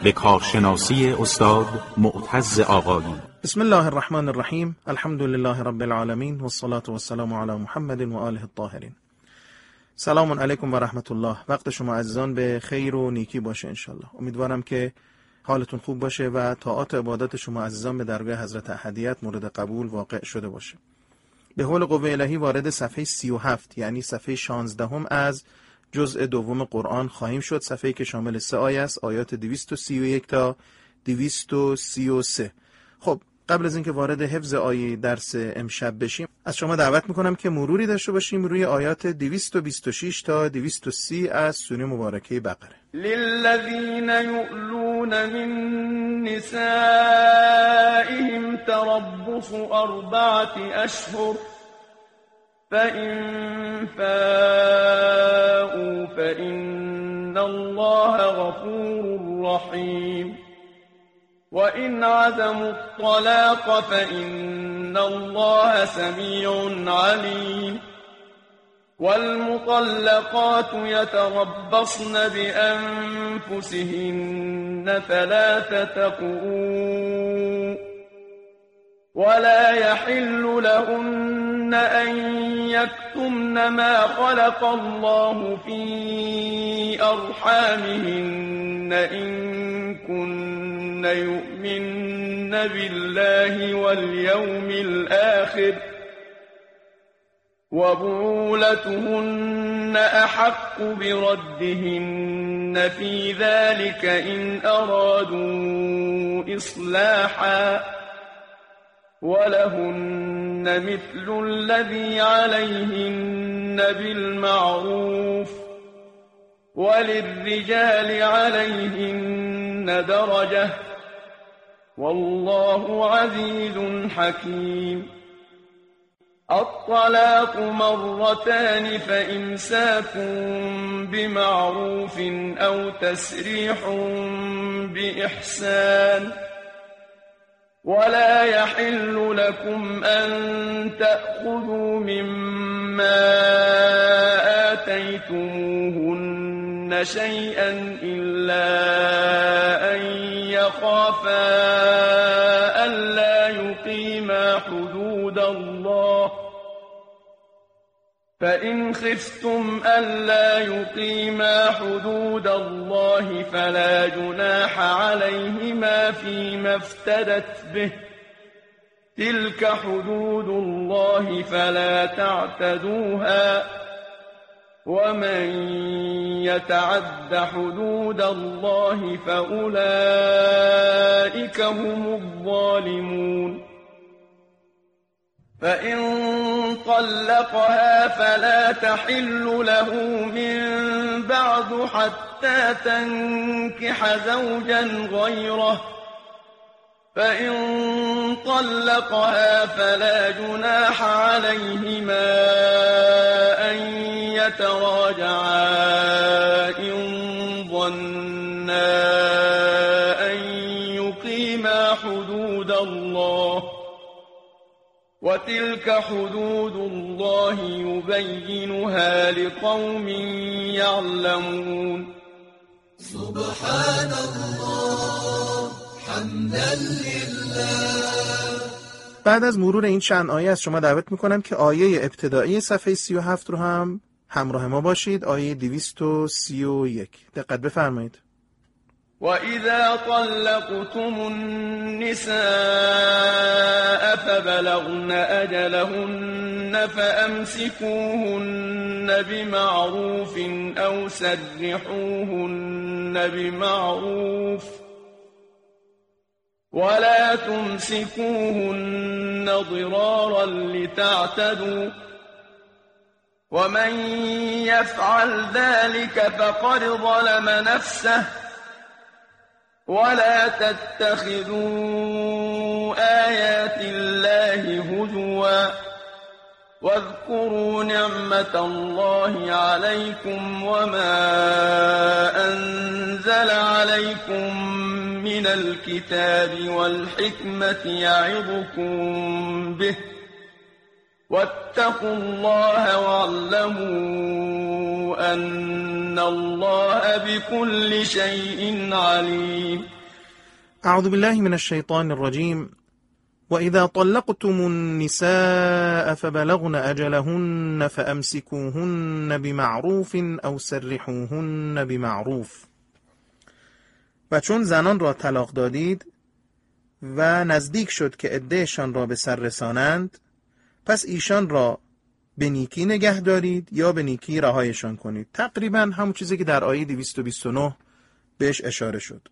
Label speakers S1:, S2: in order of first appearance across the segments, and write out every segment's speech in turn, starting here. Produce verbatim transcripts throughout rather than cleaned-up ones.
S1: به کارشناسی استاد معتز آقایی.
S2: بسم الله الرحمن الرحیم. الحمد لله رب العالمین والصلاة والسلام علی محمد و آله الطاهرین. سلام علیکم و رحمت الله. وقت شما عزیزان به خیر و نیکی باشه انشالله. امیدوارم که حالتون خوب باشه و طاعات و عبادات شما عزیزان به درگاه حضرت احدیت مورد قبول واقع شده باشه. به حول قوه الهی وارد صفحه سی و هفت یعنی صفحه شانزدهم از جزء دوم قرآن خواهیم شد. صفحه‌ای که شامل سه آیه است، آیات دویست و سی و یک تا دویست و سی و سه. خب قبل از اینکه وارد حفظ آیه درس امشب بشیم، از شما دعوت میکنم که مروری داشته باشیم روی آیات دویست و بیست و شش تا دویست و سی از سوره مبارکه بقره.
S3: للذین یؤلون من نسائهم تربص اربعة اشهر فإن فاءوا فإن الله غفور رحیم وإن عزموا الطلاق فإن الله سميع عليم والمطلقات يتربصن بأنفسهن ثلاثة قروء ولا يحل لهن أن يكتمن ما خلق الله في أرحامهن إن كن يؤمن بالله واليوم الآخر وبعولتهن أحق بردهن في ذلك إن أرادوا إصلاحا ولهن مثل الذي عليهن بالمعروف وللرجال عليهن درجة والله عزيز حكيم الطلاق مرتان فإمساك بمعروف أو تسريح بإحسان ولا يحل لكم أن تأخذوا مما آتيتموهن شيئا إلا أن يخافا ألا يقيما حدود الله فإن خفتم ألا يقيما حدود الله فلا جناح عليهما فيما افتدت به تلك حدود الله فلا تعتدوها ومن يتعد حدود الله فأولئك هم الظالمون فإن طلقها فلا تحل له من بعد حتى تنكح زوجا غيره فإن طلقها فلا جناح عليهما أن يتراجعا إن ظنا أن يقيما حدود الله وتلك حدود الله يبينها لقوم يعلمون
S4: سبحان الله حمدا لله.
S2: بعد از مرور این چند آیه از شما دعوت میکنم که آیه ابتدایی صفحه سی و هفت رو هم همراه ما باشید. آیه دویست و سی و یک دقت بفرمایید.
S3: وَإِذَا طَلَّقْتُمُ النِّسَاءَ فَبَلَغْنَ أَجَلَهُنَّ فَأَمْسِكُوهُنَّ بِمَعْرُوفٍ أَوْ سَرِّحُوهُنَّ بِمَعْرُوفٍ وَلَا تُمْسِكُوهُنَّ ضِرَارًا لِتَعْتَدُوا وَمَنْ يَفْعَلْ ذَلِكَ فَقَدْ ظَلَمَ نَفْسَهُ ولا تتخذوا آيات الله هزوا واذكروا نعمة الله عليكم وما أنزل عليكم من الكتاب والحكمة يعظكم به واتقوا الله واعلموا أن الله بكل شيء عليم.
S2: اعوذ بالله من الشیطان الرجیم. وإذا طلقتم النساء فبلغن أجلهن فأمسكوهن بمعروف أو سرحوهن بمعروف. و چون زنان را طلاق دادید و نزدیک شد که عدهشان را به سر رسانند، پس ایشان را به نیکی نگه دارید یا به نیکی رهایشان کنید. تقریبا همون چیزی که در آیه دویست و بیست و نه بهش اشاره شد.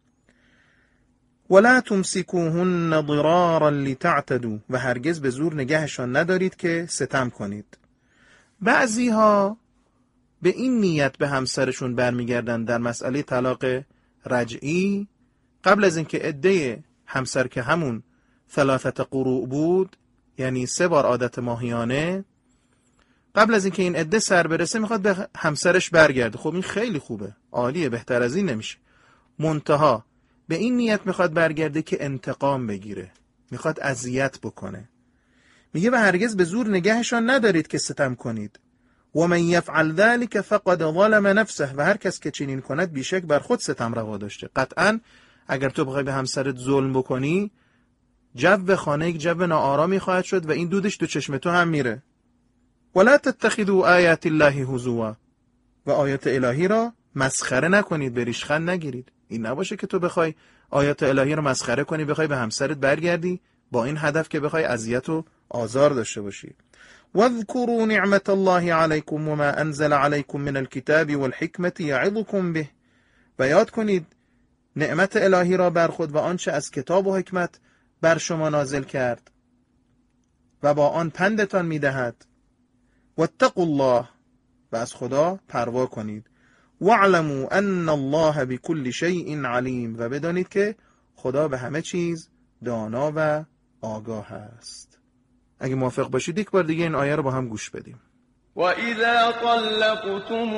S2: ولا تمسكوهن ضرارا لتعتدوا، و هرگز به زور نگهشان ندارید که ستم کنید. بعضی ها به این نیت به همسرشون برمیگردن در مسئله طلاق رجعی، قبل از اینکه عده همسر که همون ثلاثت قروء بود، یعنی سه بار عادت ماهیانه، قبل از اینکه این عده سر برسه میخواد به همسرش برگرده. خب این خیلی خوبه، عالیه، بهتر از این نمیشه. منتها به این نیت میخواد برگرده که انتقام بگیره، میخواد اذیت بکنه. میگه و هرگز به زور نگهشان ندارید که ستم کنید. و من یفعل ذلك فقد ظلم نفسه، و هر کس که چنین کند بیشک بر خود ستم روا داشته. قطعا اگر تو بخوای به همسرت ظلم بکنی، جو خانه یک جو ناآرامی خواهد شد و این دودش تو چشم تو هم میره. ولا تتخذوا آیات الله هزوا، و آیات الهی را مسخره نکنید، به ریشخند نگیرید. این نباشه که تو بخوای آیات الهی رو مسخره کنی، بخوای به همسرت برگردی با این هدف که بخوای اذیت و آزار داشته باشی. واذكروا نعمت الله علیکم وما انزل علیکم من الكتاب والحکمة یعظکم به، و یاد کنید نعمت الهی را بر خود و آنچه از کتاب و حکمت بر شما نازل کرد و با آن پندتان میدهد. واتقوا الله، و از خدا پروا کنید. واعلموا ان الله بكل شيء علیم، و بدانید که خدا به همه چیز دانا و آگاه است. اگه موافق باشید یک بار دیگه این آیه رو با هم گوش بدیم.
S3: وَإِذَا طَلَّقْتُمُ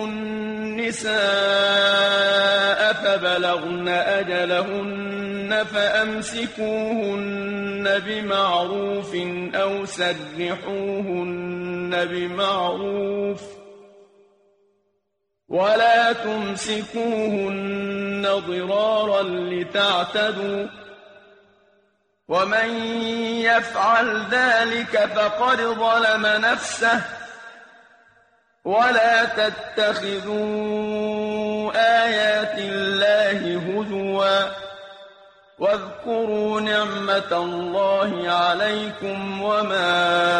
S3: النِّسَاءَ فَبَلَغْنَ أَجَلَهُنَّ فَأَمْسِكُوهُنَّ بِمَعْرُوفٍ أَوْ سَرِّحُوهُنَّ بِمَعْرُوفٍ ولا تمسكوهن ضرارا لتعتدوا ومن يفعل ذلك فقد ظلم نفسه ولا تتخذوا آيات الله هزوا واذكروا نعمة الله عليكم وما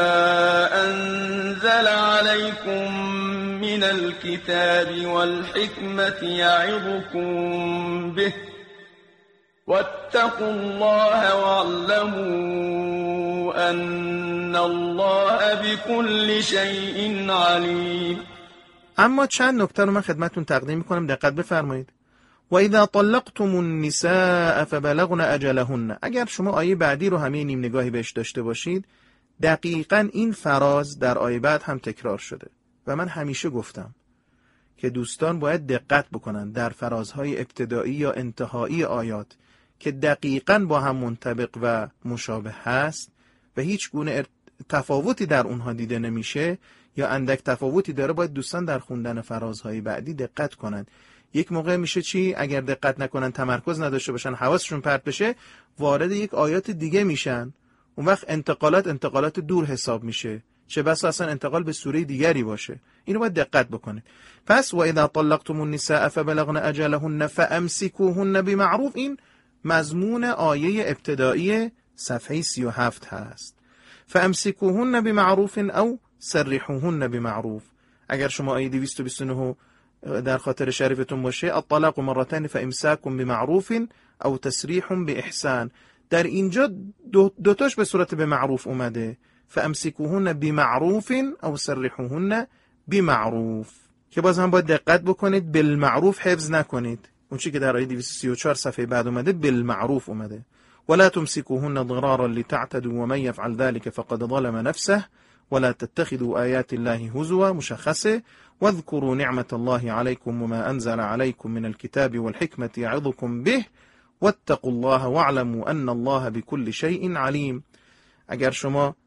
S3: أنزل عليكم من الكتاب والحكمة يعظكم به واتقوا الله واعلموا أن الله بكل شيء عليم.
S2: اما چند نکته رو من خدمتتون تقدیم میکنم، دقت بفرمایید. و اذا طلقتم النساء فبلغن اجلهن، اگر شما آیه بعدی رو همه نیم نگاهی بهش داشته باشید، دقیقاً این فراز در آیه بعد هم تکرار شده و من همیشه گفتم که دوستان باید دقت بکنن در فرازهای ابتدایی یا انتهایی آیات که دقیقاً با هم منطبق و مشابه هست و هیچ گونه تفاوتی در اونها دیده نمیشه یا اندک تفاوتی داره، باید دوستان در خوندن فرازهای بعدی دقت کنن. یک موقع میشه چی؟ اگر دقت نکنن، تمرکز نداشته باشن، حواسشون پرت بشه، وارد یک آیات دیگه میشن، اون وقت انتقالات انتقالات دور حساب میشه، چه بسا اصلا انتقال به سوره دیگری باشه. اینو باید دقت بکنید. پس و اذا طلقتم النساء فبلغن اجلهن فامسكوهن بمعروف، این مضمون آیه ابتدایی صفحه سی و هفت هست. فامسكوهن بمعروف او سرحوهن بمعروف. اگر شما آیه دویست و بیست و نه در خاطر شریفتون باشه، الطلاق مرتين فامساك بمعروف او تسریح باحسان، در اینجا دو دوتاش به صورت به معروف اومده، فامسكوهن بمعروف او سرحوهن بمعروف، که باز هم باید دقت بکنید بالمعروف حفظ نکنید. اون چیزی که در آیه دویست و سی و چهار صفحه بعد اومده بالمعروف اومده. ولا تمسكوهن ضرارا لتعتدوا ومن يفعل ذلك فقد ظلم نفسه ولا تتخذوا آيات الله هزوا، مشخصه. واذكروا نعمة الله عليكم وما أنزل عليكم من الكتاب والحكمة يعظكم به واتقوا الله واعلموا أن الله بكل شيء عليم. اگر شما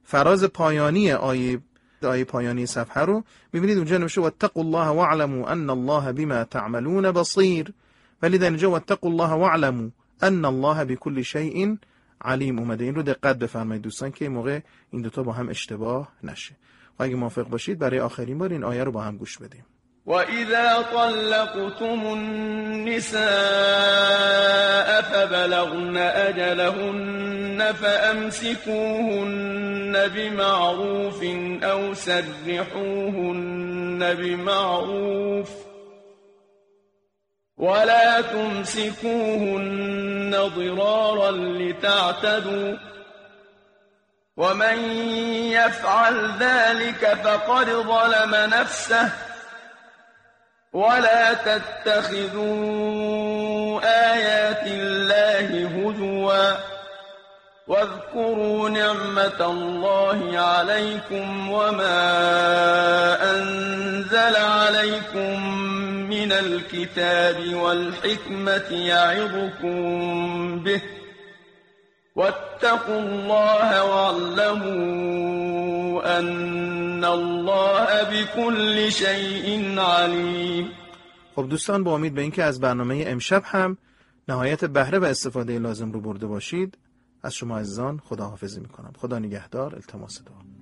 S2: فراز پایانی آیه آیه پایانی صفحه رو می‌بینید اونجا نوشته واتقوا الله واعلموا ان الله بما تعملون بصیر، ولی در اینجا واتقوا الله واعلموا ان الله بكل شیء علیم اومده. این رو دقت بفرمایید دوستان که موقع این دوتا با هم اشتباه نشه. و اگه موافق باشید برای آخرین بار این آیه رو با هم گوش بدیم.
S3: وَإِذَا طَلَّقْتُمُ النِّسَاءَ فَبَلَغْنَ أَجَلَهُنَّ فَأَمْسِكُوهُنَّ بِمَعْرُوفٍ أَوْ سَرِّحُوهُنَّ بِمَعْرُوفٍ وَلَا تُمْسِكُوهُنَّ ضِرَارًا لِتَعْتَدُوا وَمَنْ يَفْعَلْ ذَلِكَ فَقَدْ ظَلَمَ نَفْسَهُ ولا تتخذوا آيات الله هزوا واذكروا نعمة الله عليكم وما أنزل عليكم من الكتاب والحكمة يعظكم به واتقوا الله واعلموا أن الله بكل شيء عليم.
S2: خب دوستان، با امید به اینکه از برنامه امشب هم نهایت بهره و استفاده لازم رو برده باشید، از شما عزیزان خداحافظی میکنم. خدا نگهدار. التماس دعا.